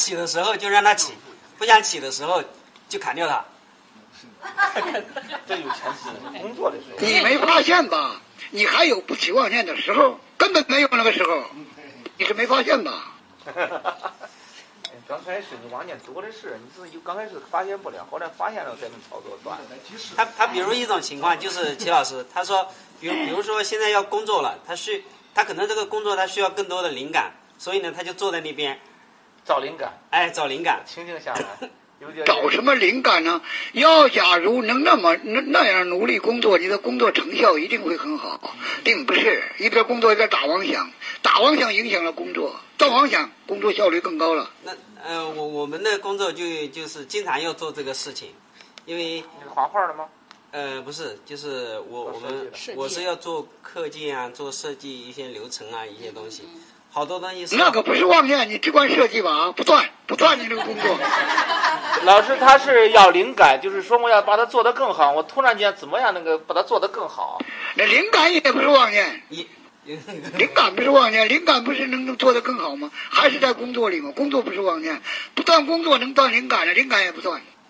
起的时候就让他起，不想起的时候就砍掉他。 这有前提，工作的时候。 你没发现吧？你还有不起妄念的时候，根本没有那个时候，你是没发现吧？ 刚开始你妄念多的是，你自己刚开始发现不了，后来发现了才能操作断。 他比如一种情况就是齐老师他说，比如说现在要工作了，他可能这个工作他需要更多的灵感，所以呢他就坐在那边找灵感， 找灵感， 清静下来。 找什么灵感呢？假如能那样努力工作，你的工作成效一定会很好，并不是一边工作一边打妄想，打妄想影响了工作，造妄想工作效率更高了。 那我们的工作就是经常要做这个事情，因为你是画画的吗？ 不是，就是我是要做课件啊，做设计一些流程啊，一些东西，好多东西是。 那个不是妄念，你只管设计吧，不断你这个工作。 老师他是要灵感，就是说我要把它做得更好，我突然间怎么样把它做得更好？ 那灵感也不是妄念，灵感不是妄念，灵感不是能做得更好吗？还是在工作里吗？工作不是妄念，不断工作能断灵感的，灵感也不断。